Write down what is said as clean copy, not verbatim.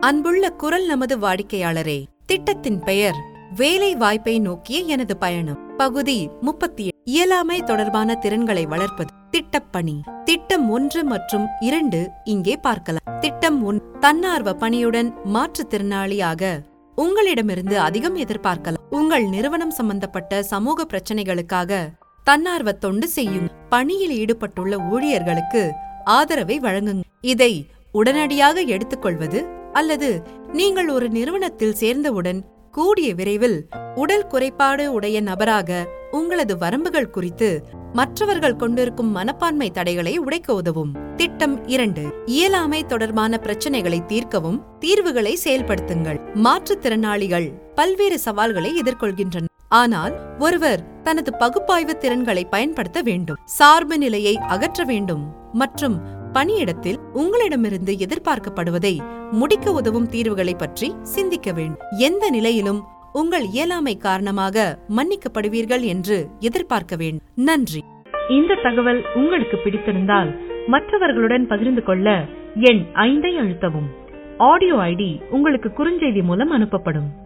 அன்புள்ள குரல் நமது வாடிக்கையாளரே, திட்டத்தின் பெயர் வேலை வாய்ப்பை நோக்கிய எனது பயணம். பகுதி 37. இயலாமை தொடர்பான திறன்களை வளர்ப்பது. திட்டப்பணி. திட்டம் 1 மற்றும் 2 இங்கே பார்க்கலாம். திட்டம் 1. தன்னார்வ பணியுடன் மாற்றுத்திறனாளியாக உங்களிடமிருந்து அதிகம் எதிர்பார்க்கலாம். உங்கள் நிறுவனம் சம்பந்தப்பட்ட சமூக பிரச்சனைகளுக்காக தன்னார்வ தொண்டு செய்யும் பணியில் ஈடுபட்டுள்ள ஊழியர்களுக்கு ஆதரவை வழங்குங்க. இதை உடனடியாக எடுத்துக்கொள்வது அல்லது நீங்கள் ஒரு நிறுவனத்தில் சேர்ந்தவுடன் கூடிய விரைவில் உடல் குறைபாடு உடைய நபராக உங்களது வரம்புகள் குறித்து மற்றவர்கள் கொண்டிருக்கும் மனப்பான்மை தடைகளை உடைக்க உதவும். திட்டம் 2. இயலாமை தொடர்பான பிரச்சனைகளை தீர்க்கவும் தீர்வுகளை செயல்படுத்துங்கள். மாற்றுத்திறனாளிகள் பல்வேறு சவால்களை எதிர்கொள்கின்றனர். ஆனால் ஒருவர் தனது பகுப்பாய்வு திறன்களை பயன்படுத்த வேண்டும், சார்பு நிலையை அகற்ற வேண்டும் மற்றும் பணியிடத்தில் உங்களிடமிருந்து எதிர்பார்க்கப்படுவதை முடிக்க உதவும் தீர்வுகளை பற்றி சிந்திக்க வேண்டும். எந்த நிலையிலும் உங்கள் இயலாமை காரணமாக மன்னிக்கப்படுவீர்கள் என்று எதிர்பார்க்க வேண்டும். நன்றி. இந்த தகவல் உங்களுக்கு பிடித்திருந்தால் மற்றவர்களுடன் பகிர்ந்து கொள்ள எண் 5 அழுத்தவும். ஆடியோ ஐடி உங்களுக்கு குறுஞ்செய்தி மூலம் அனுப்பப்படும்.